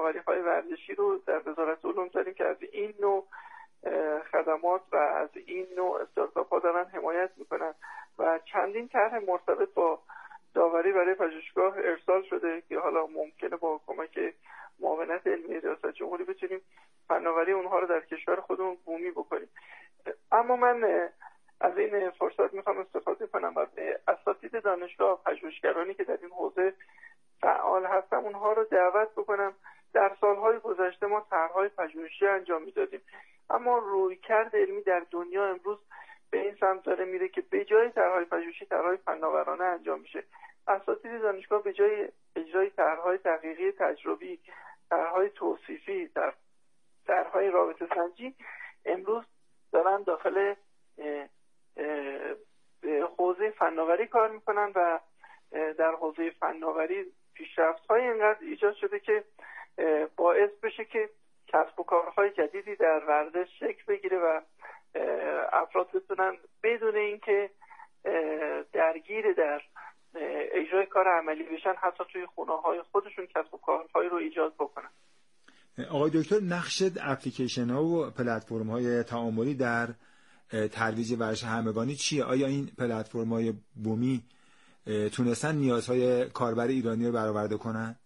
فناوری‌های ورزشی رو در وزارت علوم داریم که از این نوع خدمات و از این نوع استارتاپ‌ها دارن حمایت میکنن و چندین طرح مرتبط با داوری برای پژوهشگاه ارسال شده که حالا ممکنه با کمک معاونت علمی ریاست جمهوری بتونیم فناوری اونها رو در کشور خودمون بومی بکنیم. اما من از این فرصت میخوام استفاده کنم و اساتید دانشگاه، پژوهشگرانی که در این حوزه فعال هستن، اونها رو دعوت بکنم. در سالهای گذشته ما طرح‌های پژوهشی انجام میدادیم، اما رویکرد علمی در دنیا امروز به این سمت داره میره که به جای طرح‌های پژوهشی طرح‌های فناورانه انجام میشه. اساتید دانشگاه به جای اجرای طرح‌های تحقیقی تجربی، طرح‌های توصیفی، طرح‌های رابطه سنجی، امروز دارن داخل حوزه فناوری کار میکنن و در حوزه فناوری پیشرفت‌های اینقدر ایجاد شده که باعث بشه که کسب و کارهای جدیدی در ورزش شکل بگیره و افراد بتونن بدون اینکه درگیر در اجرای کار عملی بشن حتی توی خونه‌های خودشون کسب و کارهای رو ایجاد بکنن. آقای دکتر، نقش اپلیکیشن‌ها و پلتفرم‌های تعاملی در ترویج ورزش همگانی چیه؟ آیا این پلتفرم‌های بومی تونستن نیازهای کاربر ایرانی رو برآورده کنن؟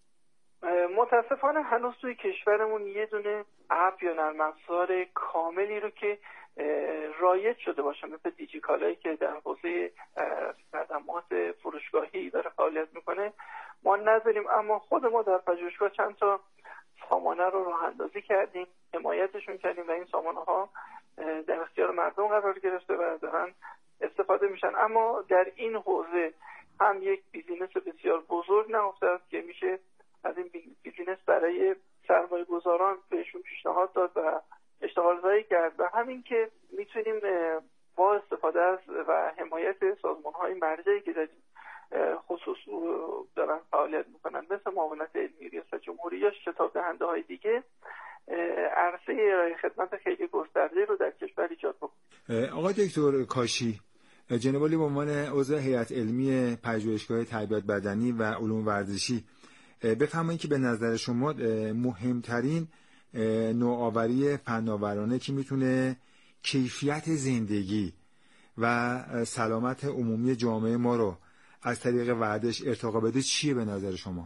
متاسفانه هنوز توی کشورمون یه دونه اپ یا نرم افزار کاملی رو که رایج شده باشه مثل دیجیکالایی که در حوزه خدمات فروشگاهی داره فعالیت میکنه ما نداریم. اما خود ما در پژوهشگاه چند تا سامانه رو راه اندازی کردیم، حمایتشون کردیم و این سامانه ها در اختیار مردم قرار گرفته و دارن استفاده میشن. اما در این حوزه هم یک بیزینس بسیار بزرگ نهفته است که میشه از این بیزینس برای سرمایه گذاران بهشون پیشنهاد داد و اشتغال زایی کرد و همین که میتونیم با استفاده از و حمایت سازمان‌های مرجعی که داریم خصوص دارن فعالیت میکنن مثل معاونت علمی ریاست جمهوری یا شتاب دهنده‌های دیگه عرصه ارائه خدمت خیلی گسترده رو در کشور ایجاد بکنه. آقای دکتر کاشی، جناب عالی به عنوان عضو هیئت علمی پژوهشگاه تربیت بدنی و علوم ورزشی بفرمایید که به نظر شما مهمترین نوآوری فناورانه که میتونه کیفیت زندگی و سلامت عمومی جامعه ما رو از طریق ورزش ارتقا بده چیه به نظر شما؟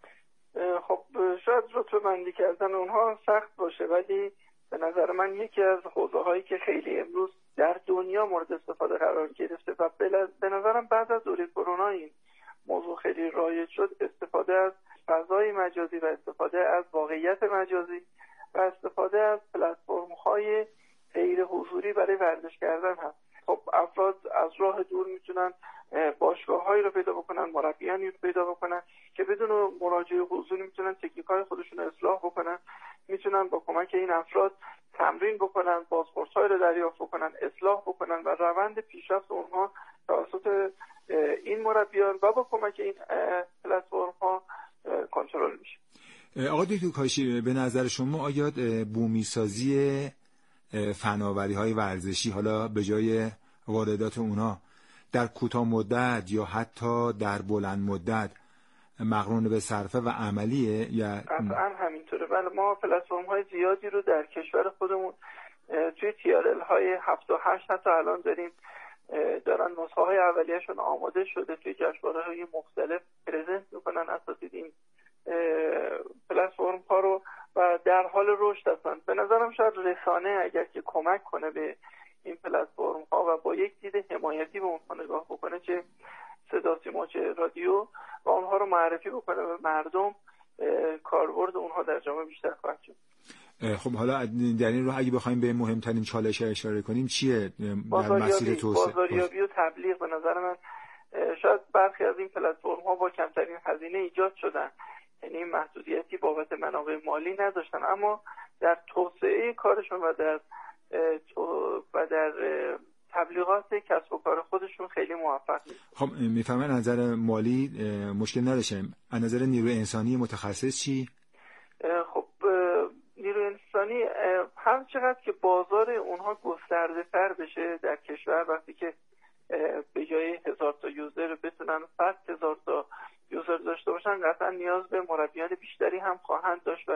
خب شاید رتبه بندی کردن اونها سخت باشه، ولی به نظر من یکی از حوزه هایی که خیلی امروز در دنیا مورد استفاده قرار گرفته و به نظرم بعد از دوره کرونا این موضوع خیلی رایج شد، استفاده از فضای مجازی و استفاده از واقعیت مجازی و استفاده از پلتفرم‌های غیر حضوری برای ورزش کردن هست. خب افراد از راه دور میتونن باشگاه‌هایی رو پیدا بکنن، مربیانی رو پیدا بکنن که بدون مراجعه حضوری میتونن تکنیک‌های خودشون رو اصلاح بکنن، میتونن با کمک این افراد تمرین بکنن، بازپرس‌هایی رو دریافت بکنن، اصلاح بکنن و روند پیشرفت اونها توسط این مربیان و با کمک این پلتفرم‌ها کنترل میشه. آقای دکتر کاشی، به نظر شما آیا بومی سازی فناوری‌های ورزشی حالا به جای واردات اونها در کوتاه مدت یا حتی در بلند مدت مقرون به صرفه و عملیه یا قطعاً همینطوره؟ بله، ما پلتفرم‌های زیادی رو در کشور خودمون توی TRL-های 7 و 8 حتی الان دارن نسخه‌های اولیه‌شون آماده شده، توی جشنواره‌های مختلف پرزنت می‌کنن اساتید این پلتفرم‌ها رو و در حال رشد هستن. به نظرم شاید رسانه اگر که کمک کنه به این پلتفرم‌ها و با یک دید حمایتی به اونها نگاه بکنه، چه صدا سیما چه رادیو، و اونها رو معرفی بکنه به مردم، کاربرد اونها در جامعه بیشتر خواهد شد. خب حالا در این راه اگه بخوایم به مهمترین چالش اشاره کنیم چیه در مسیر توسعه؟ بازاریابی و تبلیغ. به نظر من شاید برخی از این پلتفرم‌ها با کمترین هزینه ایجاد شدن، یعنی محدودیتی بابت منابع مالی نداشتن، اما در توسعه کارشون و در تبلیغات کسب و کار خودشون خیلی موفق نیست. خب میفهمن از نظر مالی مشکل نداشتن. از نظر نیروی انسانی متخصص چی؟ خب نیروی انسانی هر چقدر که بازار اونها گسترده تر بشه در کشور، وقتی که به جای 1000 تا یوزر بتونن 100,000 تا یوزر داشته باشن، قطعا نیاز به مربیان بیشتری هم خواهند داشت و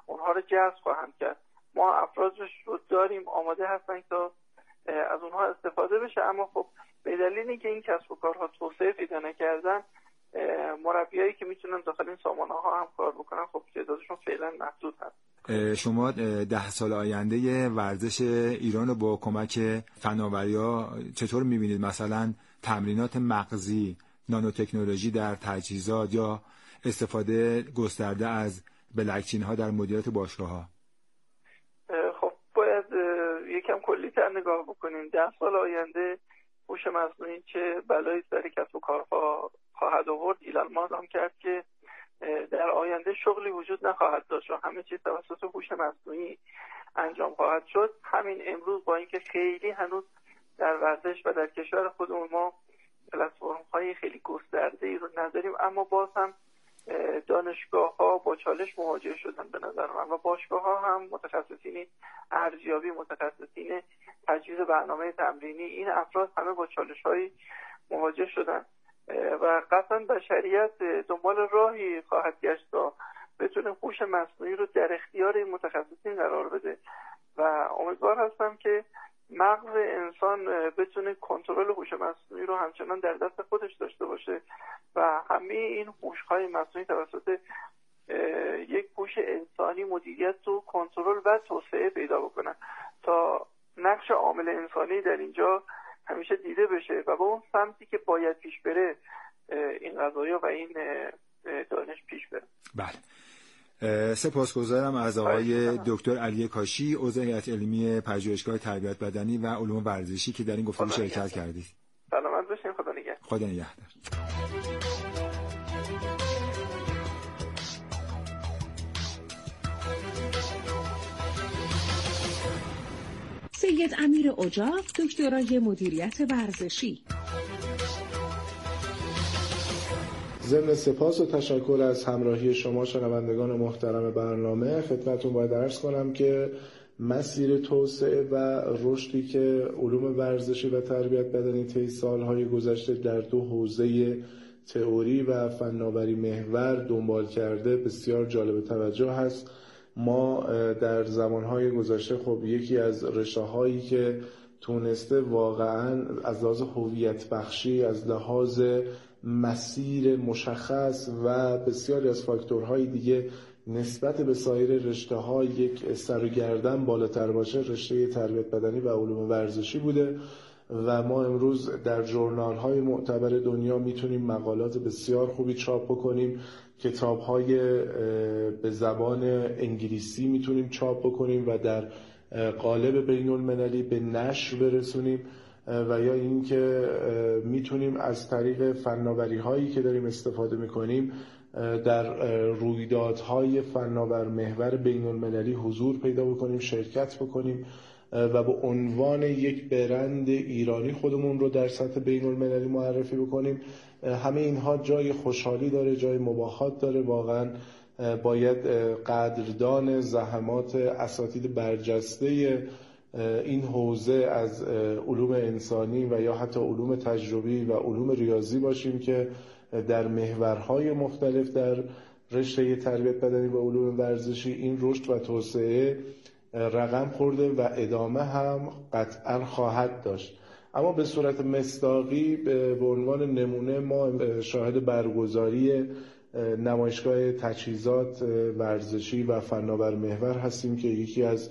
اونها رو جذب خواهند کرد. ما افرادش رو داریم آماده هستن تا از اونها استفاده بشه، اما خب به دلیل اینکه این کسب و کارها توسعه پیدا نکردن، مربیایی که میتونن داخل این سامانه ها هم کار بکنن خب تعدادشون فعلا محدود هست. شما 10 سال آینده ورزش ایران رو با کمک فناوری‌ها چطور می‌بینید؟ مثلا تمرینات مغزی، نانوتکنولوژی در تجهیزات یا استفاده گسترده از بلکچین‌ها در مدیریت باشگاه‌ها؟ خب باید یکم کلی‌تر نگاه بکنیم. 10 سال آینده هوش مصنوعی چه بلایی سر کسب و کارها خواهد آورد. ایلان ماسک هم کرد که در آینده شغلی وجود نخواهد داشت و همه چیز توسط هوش مصنوعی انجام خواهد شد. همین امروز با اینکه خیلی هنوز در ورزش و در کشور خودمون ما پلتفرم‌های خیلی گسترده‌ای رو نداریم، اما باز هم دانشگاه‌ها با چالش مواجه شدن به نظر من، و باشگاه‌ها هم متخصصین ارزیابی، متخصصین تجهیز برنامه تمرینی، این افراد همه با چالش‌های مواجه شدن و قطعا بشریت دنبال راهی خواهد گشت تا بتونه هوش مصنوعی رو در اختیار این متخصصین قرار بده و امیدوار هستم که مغز انسان بتونه کنترل هوش مصنوعی رو همچنان در دست خودش داشته باشه و همه این هوش‌های مصنوعی توسط یک هوش انسانی مدیریت و کنترل و توسعه پیدا بکنن تا نقش عامل انسانی در اینجا همیشه دیده بشه و با اون سمتی که باید پیش بره این قضایا و این دانش پیش بره. بله، سپاسگزارم از آقای دکتر علی کاشی، عضو هیئت علمی پژوهشگاه تربیت بدنی و علوم ورزشی که در این گفتگو شرکت کردید. سلامت باشین. خدا نگهدار. خدا نگهدار. سید امیر اجاق، دکترای مدیریت ورزشی. ضمن سپاس و تشکر از همراهی شما شنوندگان محترم برنامه، خدمتتون باید عرض کنم که مسیر توسعه و رشدی که علوم ورزشی و تربیت بدنی طی سالهای گذشته در دو حوزه تئوری و فناوری محور دنبال کرده بسیار جالب توجه هست. ما در زمانهای گذشته خب یکی از رشته‌هایی که تونسته واقعاً از لحاظ هویت بخشی، از لحاظ مسیر مشخص و بسیاری از فاکتورهای دیگه نسبت به سایر رشته‌ها یک سر و گردن بالاتر باشه، رشته تربیت بدنی و علوم ورزشی بوده و ما امروز در ژورنال‌های معتبر دنیا میتونیم مقالات بسیار خوبی چاپ بکنیم، کتاب‌های به زبان انگلیسی میتونیم چاپ بکنیم و در قالب بین‌المللی به نشر برسونیم و یا اینکه میتونیم از طریق فناوری‌هایی که داریم استفاده میکنیم در رویدادهای فناور محور بین‌المللی حضور پیدا بکنیم، شرکت بکنیم و به عنوان یک برند ایرانی خودمون رو در سطح بین‌المللی معرفی بکنیم. همه اینها جای خوشحالی داره، جای مباهات داره. واقعا باید قدردان زحمات اساتید برجسته این حوزه از علوم انسانی و یا حتی علوم تجربی و علوم ریاضی باشیم که در محورهای مختلف در رشته تربیت بدنی و علوم ورزشی این رشد و توسعه رقم خورده و ادامه هم قطعا خواهد داشت. اما به صورت مصداقی به عنوان نمونه ما شاهد برگزاری نمایشگاه تجهیزات ورزشی و فناور محور هستیم که یکی از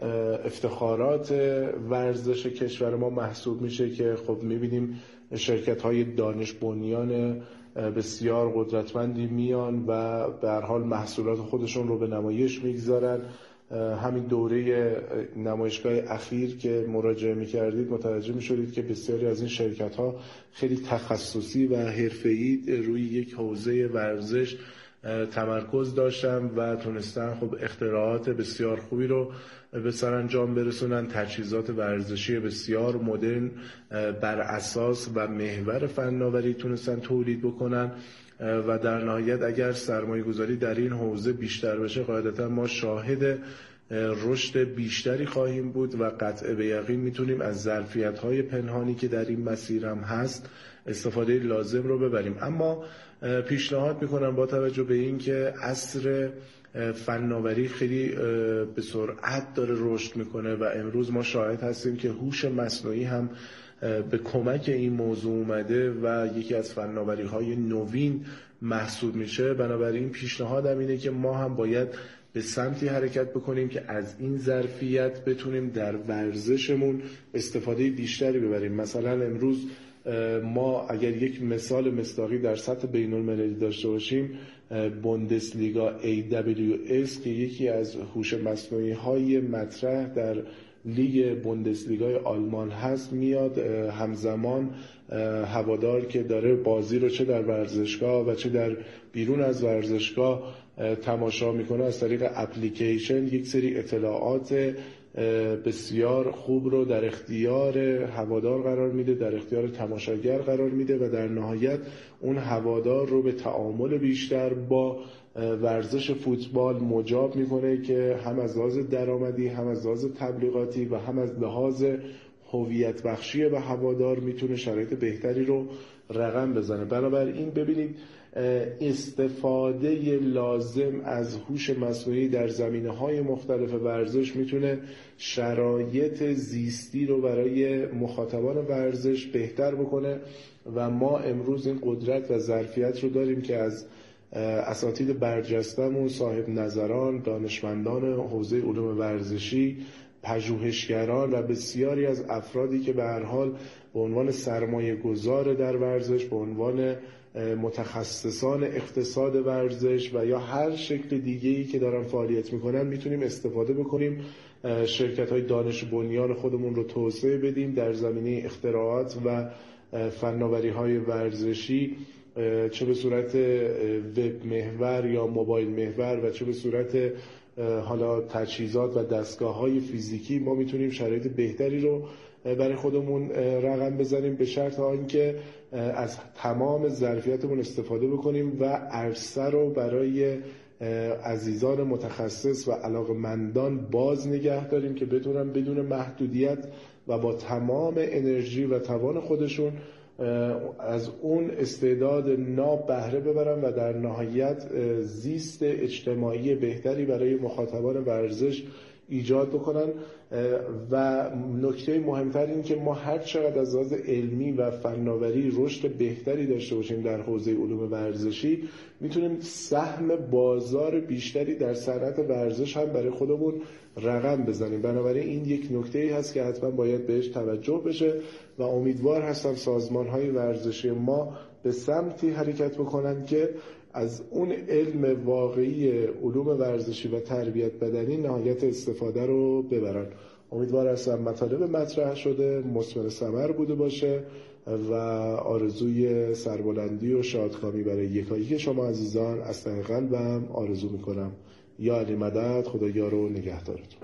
افتخارات ورزش کشور ما محسوب میشه که خب میبینیم شرکت‌های دانش بنیان بسیار قدرتمندی میان و به هر حال محصولات خودشون رو به نمایش میگذارن. همین دوره نمایشگاه اخیر که مراجعه میکردید متوجه میشدید که بسیاری از این شرکت‌ها خیلی تخصصی و حرفه‌ای روی یک حوزه ورزش تمرکز داشتن و تونستن خب اختراعات بسیار خوبی رو به سرانجام برسونن، تجهیزات ورزشی بسیار مدرن بر اساس و محور فناوری تونستن تولید بکنن و در نهایت اگر سرمایه گذاری در این حوزه بیشتر بشه قاعدتا ما شاهد رشد بیشتری خواهیم بود و قطع به یقین میتونیم از ظرفیت‌های پنهانی که در این مسیر هم هست استفاده لازم رو ببریم. اما پیشنهاد میکنم با توجه به این که عصر فناوری خیلی به سرعت داره رشد میکنه و امروز ما شاهد هستیم که هوش مصنوعی هم به کمک این موضوع اومده و یکی از فناوری‌های نوین محسوب میشه. بنابراین پیشنهادم اینه که ما هم باید به سمتی حرکت بکنیم که از این ظرفیت بتونیم در ورزشمون استفاده بیشتری ببریم. مثلا امروز ما اگر یک مثال مصداقی در سطح بین‌المللی داشته باشیم، بوندسلیگا AWS که یکی از هوش مصنوعی های مطرح در لیگ بوندسلیگای آلمان هست، میاد همزمان هوادار که داره بازی رو چه در ورزشگاه و چه در بیرون از ورزشگاه تماشا میکنه از طریق اپلیکیشن یک سری اطلاعات بسیار خوب رو در اختیار هوادار قرار میده، در اختیار تماشاگر قرار میده و در نهایت اون هوادار رو به تعامل بیشتر با ورزش فوتبال مجاب میکنه که هم از لحاظ درآمدی، هم از لحاظ تبلیغاتی و هم از لحاظ هویت بخشی به هوادار میتونه شرایط بهتری رو رقم بزنه. بنابراین ببینید استفاده لازم از هوش مصنوعی در زمینه‌های مختلف ورزش میتونه شرایط زیستی رو برای مخاطبان ورزش بهتر بکنه و ما امروز این قدرت و ظرفیت رو داریم که از اساتید برجسته‌مون، صاحب نظران، دانشمندان حوزه علوم ورزشی، پژوهشگران و بسیاری از افرادی که به هر حال به عنوان سرمایه گذار در ورزش، به عنوان متخصصان اقتصاد ورزش و یا هر شکل دیگه‌ای که دارن فعالیت میکنن میتونیم استفاده بکنیم، شرکت‌های دانش بنیان خودمون رو توسعه بدیم در زمینه اختراعات و فناوری‌های ورزشی، چه به صورت وب محور یا موبایل محور و چه به صورت حالا تجهیزات و دستگاه‌های فیزیکی. ما میتونیم شرایط بهتری رو برای خودمون رقم بزنیم به شرط آنکه از تمام ظرفیتمون استفاده بکنیم و عرصه رو برای عزیزان متخصص و علاقمندان باز نگه داریم که بتونن بدون محدودیت و با تمام انرژی و توان خودشون از اون استعداد ناب بهره ببرن و در نهایت زیست اجتماعی بهتری برای مخاطبان ورزش ایجاد بکنن. و نکته مهمتر این که ما هر چقدر از لحاظ علمی و فناوری رشد بهتری داشته باشیم در حوزه علوم ورزشی، میتونیم سهم بازار بیشتری در صنعت ورزش هم برای خودمون رقم بزنیم. بنابراین این یک نکته‌ای هست که حتما باید بهش توجه بشه و امیدوار هستم سازمان‌های ورزشی ما به سمتی حرکت بکنن که از اون علم واقعی علوم ورزشی و تربیت بدنی نهایت استفاده رو ببرن. امیدوار هستم مطالب مطرح شده مثمر ثمر بوده باشه و آرزوی سربلندی و شادکامی برای یکایک شما عزیزان از ته قلبم آرزو میکنم. یا علی مدد، خدایا و نگهدارتون.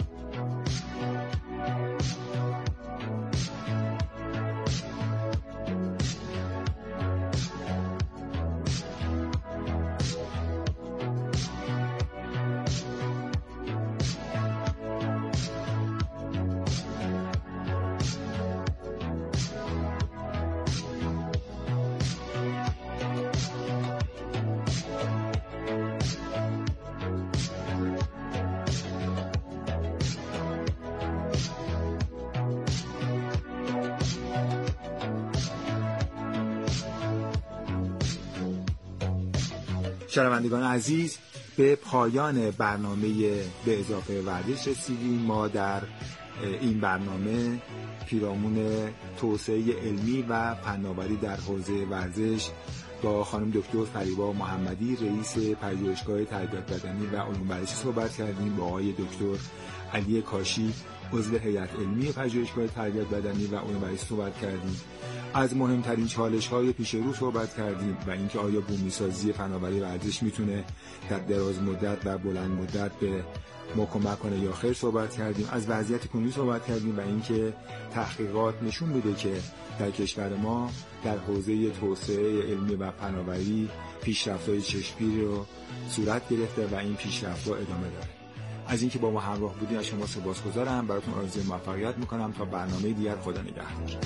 شنوندگان عزیز، به پایان برنامه به اضافه ورزش رسیدیم. ما در این برنامه پیرامون توسعه علمی و فناوری در حوزه ورزش با خانم دکتر فریبا محمدی، رئیس پژوهشگاه تربیت بدنی و علوم ورزشی صحبت کردیم. با آقای دکتر علی کاشی، عضو هیئت علمی پژوهشگاه تربیت بدنی و علوم ورزشی صحبت کردیم. از مهمترین چالش‌های پیش رو صحبت کردیم و اینکه آیا بومی‌سازی فناوری ورزش میتونه در دراز مدت و بلند مدت به ما کمک کنه یا خیر صحبت کردیم. از وضعیت کنونی صحبت کردیم و اینکه تحقیقات نشون میده که در کشور ما در حوزه توسعه علمی و فناوری پیشرفت‌های چشمگیری رو صورت گرفته و این پیشرفت‌ها ادامه داره. از اینکه با ما همراه بودید از شما سپاسگزارم. براتون آرزوی موفقیت میکنم تا برنامه دیگر. خدا نگهدار.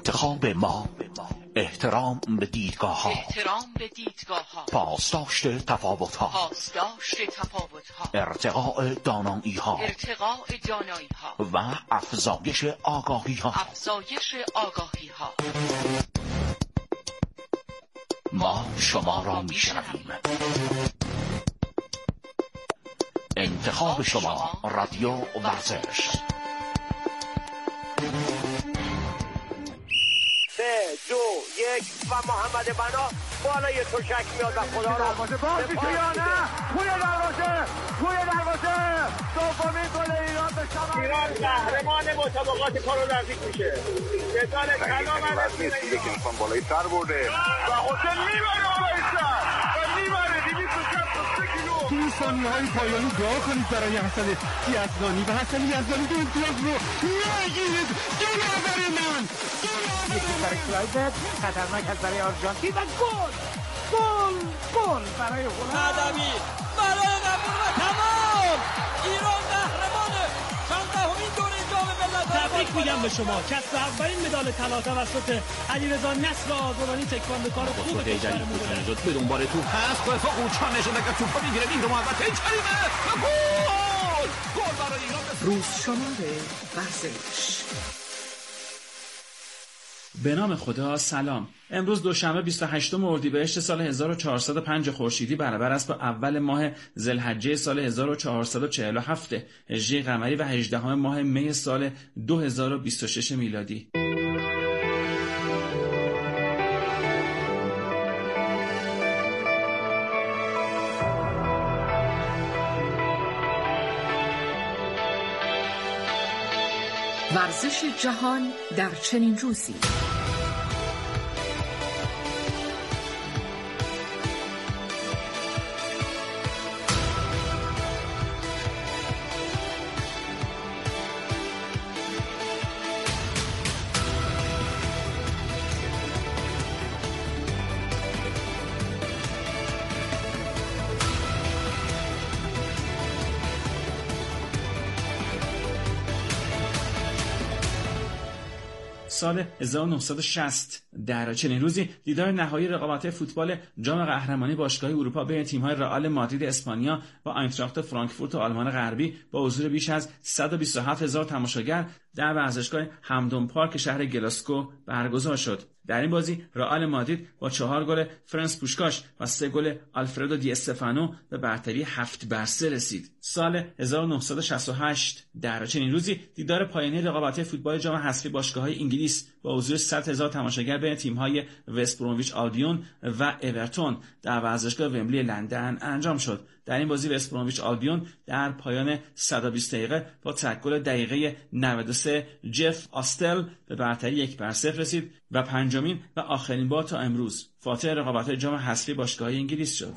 انتخاب ما، احترام به دیدگاه ها، پاسداشت تفاوت ها، ارتقاء دانایی ها و افزایش آگاهی ها. ما شما را میشنویم. انتخاب شما، رادیو ورزش. 3، 2، 1 و محمد بنا بالای تشک میاد و خدا را بازی که یا نه توی دروازه دومین گل ایران به شما. ایران قهرمان مسابقات پارالمپیک میشه. جدال کلام علیه که میخوان بالای سر برده و حسین میبره بالای سر و میبره 263 کیلو. توی ثانیه‌های پایانی دعا کنید برای حسن یزدانی و حسن یزدانی که امتیاز رو نگیرید. دلاور من یکی برای کلایبت خطرناک از برای آرژانتین و گل برای هلند. قدمی برای نبود و تمام. ایران قهرمانه. 14مین دوره جام ملت‌ها. تبریک میگم به شما. کسب اولین مدال طلا توسط علیرضا نصر آزادانی تکواندوکار خوب کشورمون بود. به دنبال توپ هست. با قوچان نشون که توپو میگیره این رو محبت این کریمه. گل برای ایران. روز شماره ورزش. به نام خدا. سلام. امروز دوشنبه 28 اردیبهشت سال 1405 خورشیدی برابر است با اول ماه ذوالحجه سال 1447 هجری قمری و 18 ماه می سال 2026 میلادی. ورزش جهان در چنین روزی. سال 1960 در چنین روزی دیدار نهایی رقابت‌های فوتبال جام قهرمانی باشگاه‌های اروپا بین تیم‌های رئال مادرید اسپانیا و آینتراخت فرانکفورت آلمان غربی با حضور بیش از 127,000 تماشاگر در ورزشگاه همدون پارک شهر گلاسکو برگزار شد. در این بازی رئال مادرید با 4 گل فرانس پوشکاش و 3 گل آلفردو دی استفانو به برتری 7-3 رسید. سال 1968 در چنین روزی دیدار پایانی رقابت‌های فوتبال جام حذفی باشگاه‌های انگلیس با حضور 100,000 تماشاگر بین تیم‌های وست برومویچ آلبیون و اورتون در ورزشگاه ومبلی لندن انجام شد. در این بازی وست برومویچ آلبیون در پایان 120 دقیقه با تکل دقیقه 93 جف آستل به برتری 1-0 رسید و پنجمین و آخرین بار تا امروز فاتح رقابت‌های جام حذفی باشگاه‌های انگلیس شد.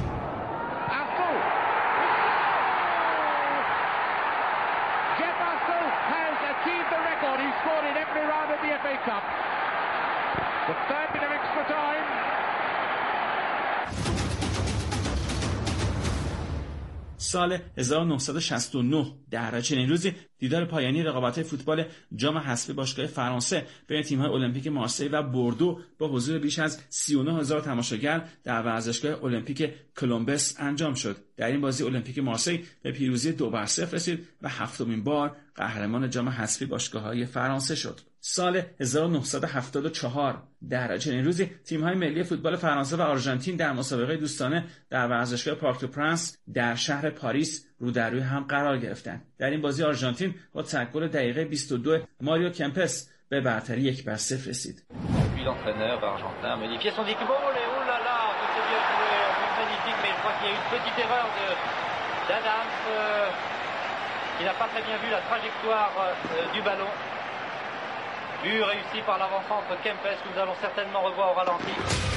سال 1969 در چنین روزی دیدار پایانی رقابت‌های فوتبال جام حذفی باشگاه فرانسه بین تیم‌های المپیک مارسی و بوردو با حضور بیش از 39,000 تماشاگر در ورزشگاه المپیک کلمبس انجام شد. در این بازی المپیک مارسی به پیروزی 2-0 رسید و هفتمین بار قهرمان جام حذفی باشگاه‌های فرانسه شد. سال 1974 در چنین روزی تیم‌های ملی فوتبال فرانسه و آرژانتین در مسابقه دوستانه در ورزشگاه پارک دو پرنس در شهر پاریس رو در روی هم قرار گرفتند. در این بازی آرژانتین با تکل دقیقه 22 ماریو کمپس به برتری 1-0 رسید. L'entraîneur argentin modifiait son équipement. Oh là là, c'est bien joué, magnifique, mais je crois qu'il y a eu une petite erreur d'Adams. Il n'a pas très bien vu la trajectoire du ballon. But réussi par l'avant-centre Kempes que nous allons certainement revoir au ralenti.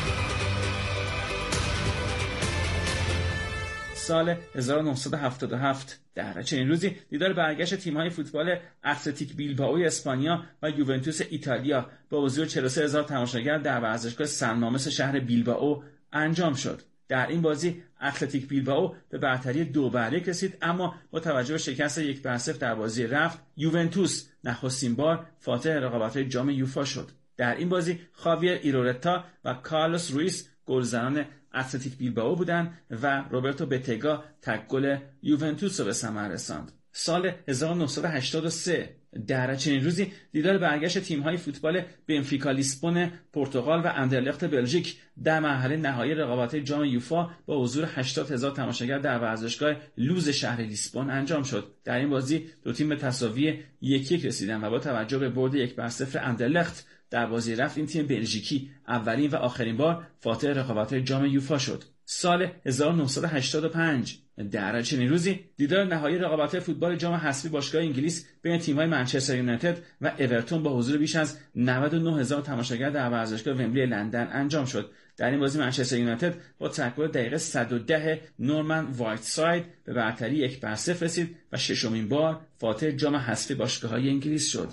سال 1977 در چنین روزی دیدار برگشت تیم‌های فوتبال اتلتیک بیلبائو اسپانیا و یوونتوس ایتالیا با حضور 43,000 تماشاگر در ورزشگاه سن‌مامس شهر بیلبائو انجام شد. در این بازی اتلتیک بیلبائو به برتری 2-1 رسید، اما با توجه به شکست 1-0 در بازی رفت، یوونتوس نخستین بار فاتح رقابت‌های جام یوفا شد. در این بازی خاویر ایرورتا و کارلوس رویس گلزنان اتلتیک بیلبائو بودند و روبرتو بتگا تک گل یوونتوس را به ثمر رساند. سال 1983 در چنین روزی دیدار برگشت تیم‌های فوتبال بنفیکا لیسبون پرتغال و اندرلخت بلژیک در مرحله نهایی رقابت‌های جام یوفا با حضور 80,000 تماشاگر در ورزشگاه لوز شهر لیسبون انجام شد. در این بازی دو تیم به تساوی 1-1 رسیدند و با توجه به برد 1-0 اندرلخت در بازی رفت این تیم بلژیکی اولین و آخرین بار فاتح رقابت‌های جام یوفا شد. سال 1985 در چنین روزی دیدار نهایی رقابت‌های فوتبال جام حذفی باشگاه انگلیس بین تیم‌های منچستر یونایتد و اورتون با حضور بیش از 99,000 تماشاگر در ورزشگاه ومبلی لندن انجام شد. در این بازی منچستر یونایتد با تکل دقیقه 110 نورمن وایتساید به برتری 1-0 رسید و ششمین بار فاتح جام حذفی باشگاه‌های انگلیس شد.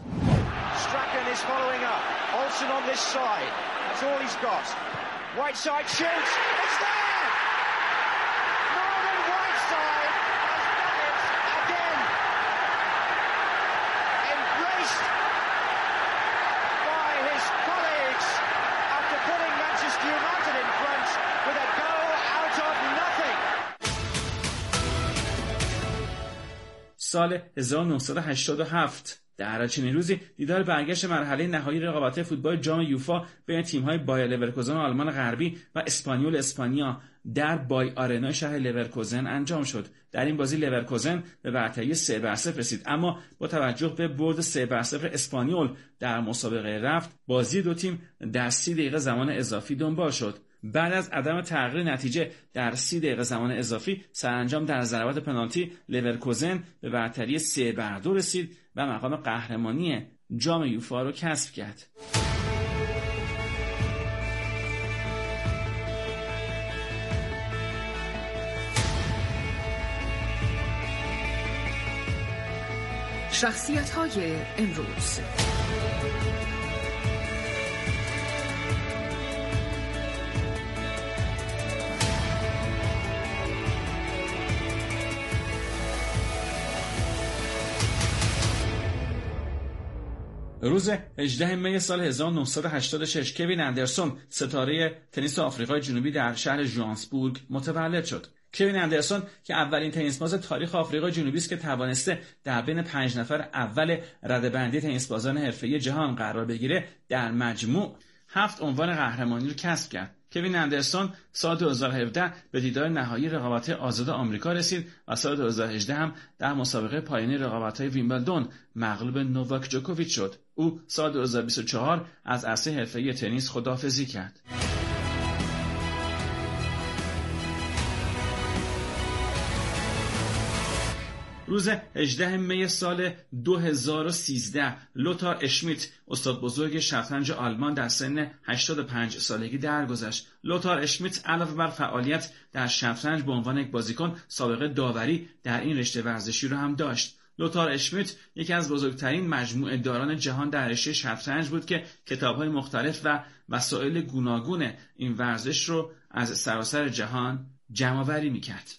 Whiteside shoots. It's there! Norman Whiteside has done it again. Embraced by his colleagues after putting Manchester United in front with a goal out of nothing. سال 1987 در چنین روزی دیدار برگشت مرحله نهایی رقابت‌های فوتبال جام یوفا بین تیم‌های بایر لورکوزن آلمان غربی و اسپانیول اسپانیا در بای آرنا شهر لورکوزن انجام شد. در این بازی لورکوزن به برتری 3-0 رسید، اما با توجه به برد 3-0 اسپانیول در مسابقه رفت، بازی دو تیم در 30 دقیقه زمان اضافی دنبال شد. بعد از عدم تغییر نتیجه در 30 دقیقه زمان اضافی، سرانجام در ضربات پنالتی لورکوزن به برتری 3-2 رسید و مقام قهرمانی جام یوفا را کسب کرد. شخصیت‌های امروز. روز 18 می سال 1986 کوین اندرسون ستاره تنیس آفریقای جنوبی در شهر ژوهانسبورگ متولد شد. کوین اندرسون که اولین تنیسباز تاریخ آفریقای جنوبی است که توانسته در بین 5 نفر اول رده‌بندی تنیسبازان حرفه‌ای جهان قرار بگیره، در مجموع 7 عنوان قهرمانی رو کسب کرد. کوین اندرسون سال 2017 به دیدار نهایی رقابت‌های آزاد آمریکا رسید و سال 2018 هم در مسابقه پایانی رقابت‌های ویمبلدون مغلوب نوواک جوکوویچ شد. او سال 2024 از عرصه حرفه‌ای تنیس خداحافظی کرد. روز 18 می سال 2013 لوتار اشمیت، استاد بزرگ شطرنج آلمان، در سن 85 سالگی درگذشت. لوتار اشمیت علاوه بر فعالیت در شطرنج به عنوان یک بازیکن، سابقه داوری در این رشته ورزشی را هم داشت. لوتار اشمیت یکی از بزرگترین مجموعه داران جهان در رشته شطرنج بود که کتاب‌های مختلف و وسایل گوناگون این ورزش رو از سراسر جهان جمع‌آوری می‌کرد.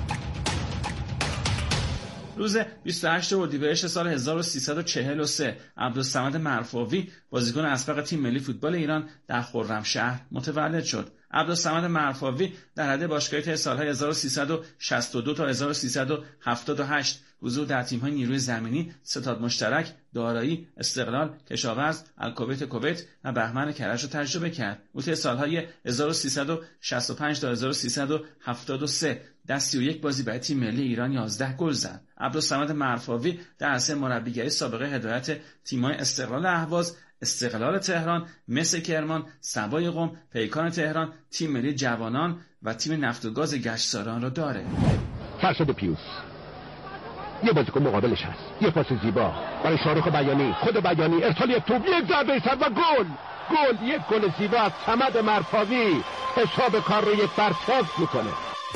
روز 28 اردیبهشت سال 1343 عبدالصمد مرفاوی، بازیکن اسبق تیم ملی فوتبال ایران، در خرمشهر متولد شد. عبدالصمد مرفاوی در رده باشگاهی تا سالهای 1362 تا 1378 حضور در تیم‌های نیروی زمینی، ستاد مشترک، دارایی، استقلال، کشاورز، الکویت کویت و بهمن کرج را تجربه کرد. او طی سالهای 1365 تا 1373 در 31 بازی برای تیم ملی ایران 11 گل زد. عبدالصمد مرفاوی در عرصه مربیگری سابقه هدایت تیم‌های استقلال اهواز، استقلال تهران، مس کرمان، سوای قم، پیکان تهران، تیم ملی جوانان و تیم نفت و گاز گشتساران را داره. فرشاد پیوس یه بازیکن مقابلش هست، یه پاس زیبا برای شارخ بیانی، خود بیانی ارسال یک توپ، یک ضربه سر و گل، یک گل زیبا از صمد مرفاوی حساب کار رو یک بر صفر میکنه.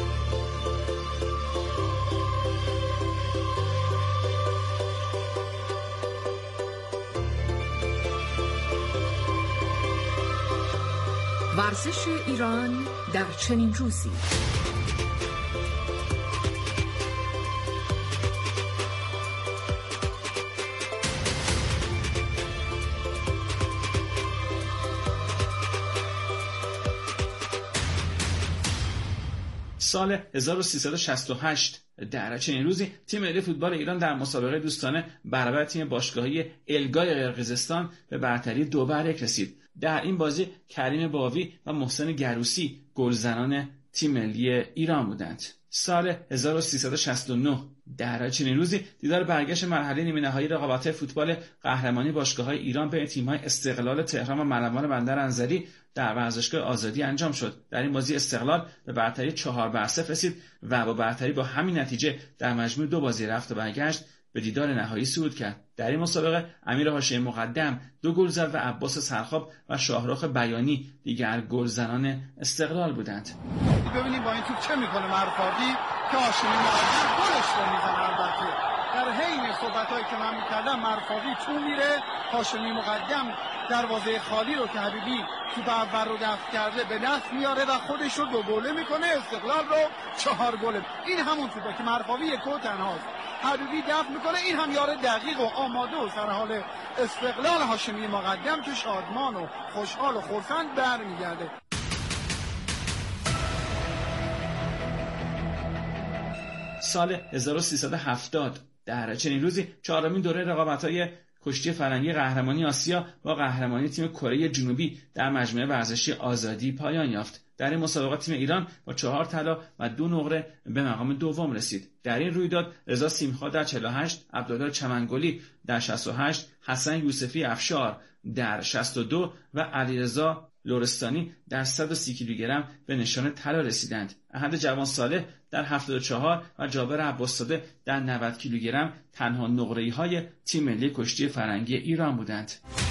ورزش ایران در چنین روزی. سال 1368 در چنین روزی تیم ملی فوتبال ایران در مسابقه دوستانه برابر تیم باشگاهی الگای قرقیزستان به برتری 2-1 رسید. در این بازی کریم باوی و محسن گروسی گلزنان تیم ملی ایران بودند. سال 1369 در چنین روزی دیدار برگشت مرحله نیمه نهایی رقابت‌های فوتبال قهرمانی باشگاه‌های ایران بین تیم‌های استقلال تهران و ملوان بندر انزلی در ورزشگاه آزادی انجام شد. در این بازی استقلال به برتری 4-0 رسید و با برتری با همین نتیجه در مجموع 2 بازی رفت و برگشت به دیدار نهایی صعود کرد. در این مسابقه امیر هاشمی مقدم 2 گل زد و عباس سرخاب و شاهرخ بیانی دیگر گلزنان استقلال بودند. ببینیم با این توپ چه میکنه مرفاقی که هاشمی مقدم گلش رو میزنه. البته در حین صحبتایی که من میکردم مرفاقی تو میره، هاشمی مقدم دروازه خالی رو که حبیبی توپ اول رو دفع کرده به دست میاره و خودش رو 2 گله میکنه، استقلال رو 4 گله. این همون توپه که مرفاقی یک و تنهاست، حبیبی دفع میکنه، این هم یاره دقیق و آماده و سر حال استقلال هاشمی مقدم که شادمان و خوشحال و خرسند برمیگرده. سال 1370 در چنین روزی 4مین دوره رقابت‌های کشتی فرنگی قهرمانی آسیا با قهرمانی تیم کره جنوبی در مجموعه ورزشی آزادی پایان یافت. در این مسابقات تیم ایران با 4 طلا و 2 نقره به مقام دوم رسید. در این رویداد رضا سیمخا در 48، عبدالله چمنگلی در 68، حسن یوسفی افشار در 62 و علیرضا لرستانی در 130 کیلوگرم به نشان طلا رسیدند. احد جوان صالح در 74 و جابر عباس‌زاده در 90 کیلوگرم تنها نقره‌های تیم ملی کشتی فرنگی ایران بودند.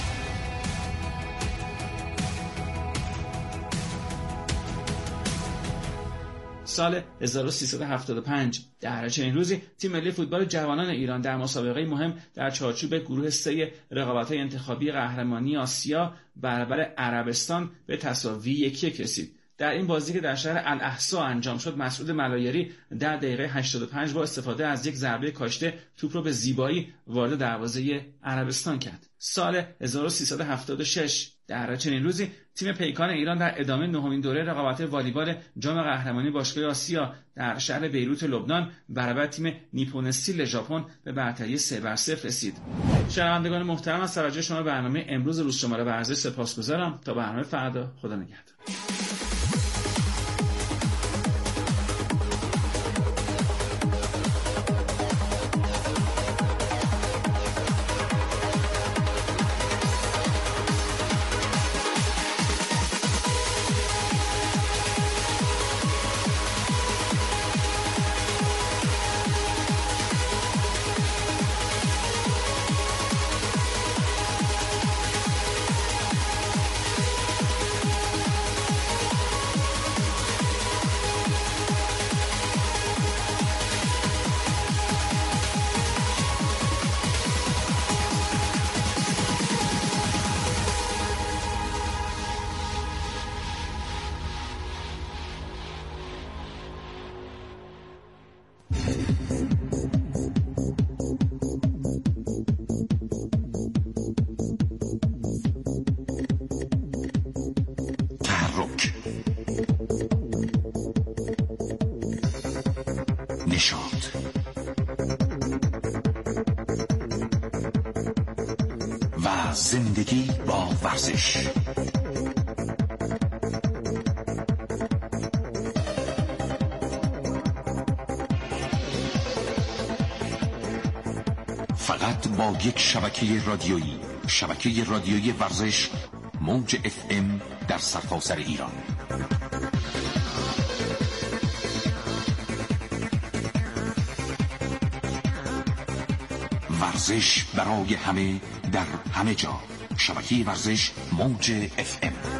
سال 1375 در چنین روزی تیم ملی فوتبال جوانان ایران در مسابقه مهم در چارچوب گروه 3 رقابت‌های انتخابی قهرمانی آسیا برابر عربستان به تساوی 1-1 رسید. در این بازی که در شهر الاحسا انجام شد، مسعود ملایری در دقیقه 85 با استفاده از یک ضربه کاشته توپ را به زیبایی وارد دروازه عربستان کرد. سال 1376 در چنین روزی تیم پیکان ایران در ادامه 9مین دوره رقابت والیبال جام قهرمانی باشگاه آسیا در شهر بیروت لبنان برابر تیم نیپون استیل ژاپن به برتری 3-0 رسید. شنوندگان محترم، از توجه شما به برنامه امروز روز شماره ورزش سپاسگزارم. تا برنامه فردا، خدا نگهدار. و زندگی با ورزش. فقط با یک شبکه رادیویی ورزش موج FM در سرتاسر ایران. ورزش برای همه در همه جا. شبکه ورزش موج FM.